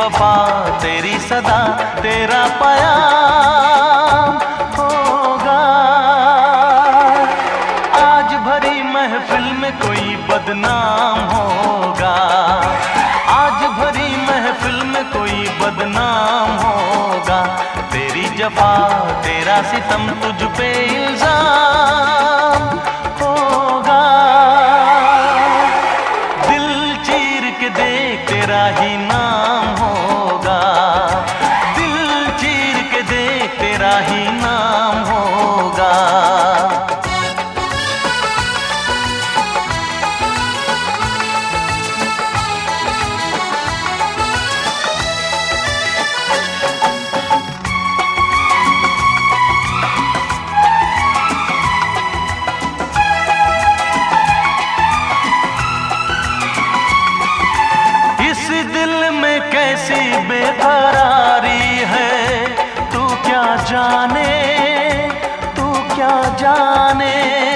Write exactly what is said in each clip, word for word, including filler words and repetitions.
वफा तेरी सदा तेरा प्याम होगा। आज भरी महफिल में कोई बदनाम होगा, आज भरी महफिल में कोई बदनाम होगा। तेरी जफा तेरा सितम तुझ पे इल्जाम होगा। दिल चीर के देख तेरा ही नाम होगा, दिल चीर के देख तेरा ही नाम होगा। कैसी बेकरारी है तू क्या जाने, तू क्या जाने।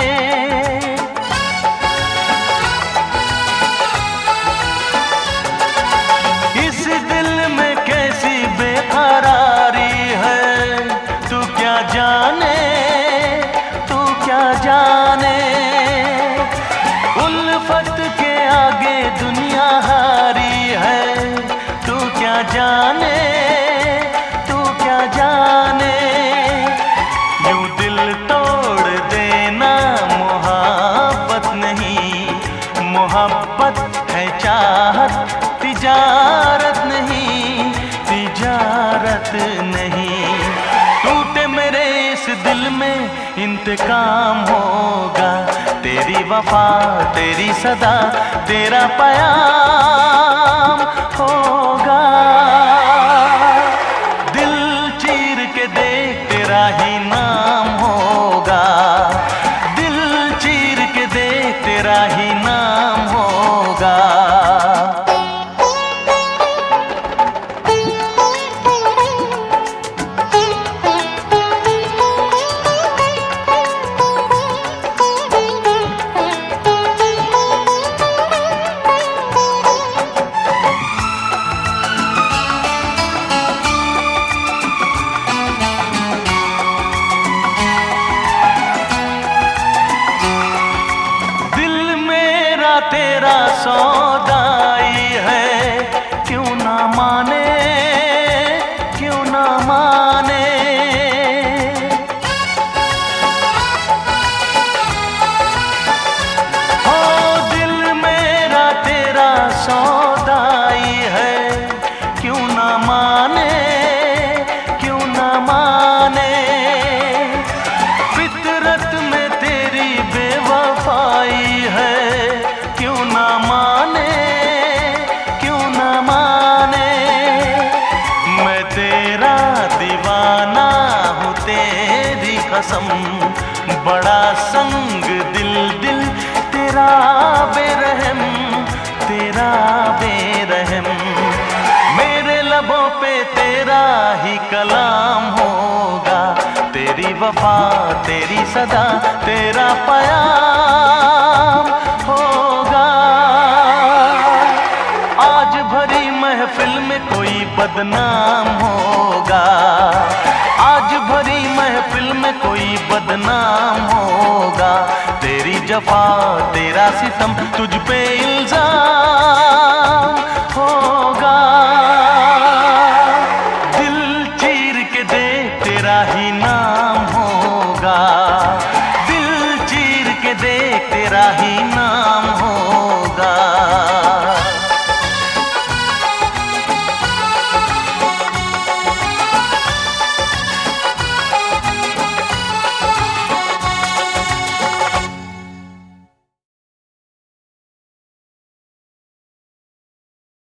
इस दिल में कैसी बेकरारी है तू क्या जाने, तू क्या जाने। उल्फत के आगे दुनिया हारी है क्या जाने, तू क्या जाने। यूं दिल तोड़ देना मोहब्बत नहीं, मोहब्बत है चाहत तिजारत नहीं, तिजारत नहीं। टूटे मेरे इस दिल में इंतकाम होगा। तेरी वफा तेरी सदा तेरा प्याम होगा। दिल चीर के देख तेरा ही नाम होगा, दिल चीर के देख तेरा ही नाम होगा। तेरा सौदाई है क्यों ना माने, क्यों ना माने। हो दिल मेरा तेरा सौदाई है क्यों ना माने, क्यों ना माने। फितरत में तेरी बेवफाई है क्यों ना माने, क्यों ना माने। मैं तेरा दीवाना हूँ तेरी कसम, बड़ा संग दिल दिल तेरा बेरहम, तेरा बेरहम। मेरे लबों पे तेरा ही कलाम होगा। तेरी वफा तेरी सदा तेरा प्याम होगा। आज भरी महफिल में कोई बदनाम होगा, आज भरी महफिल में कोई बदनाम होगा। तेरी जफा तेरा सितम तुझ पे इल्जाम होगा।